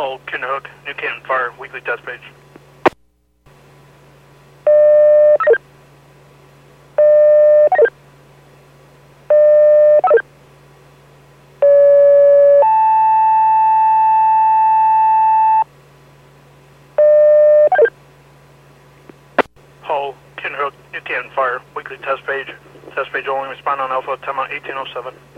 Hull, Kinderhook, New Canton Fire, weekly test page. Hull, Kinderhook, New Canton Fire, weekly test page. Test page only, respond on Alpha, time out 1807.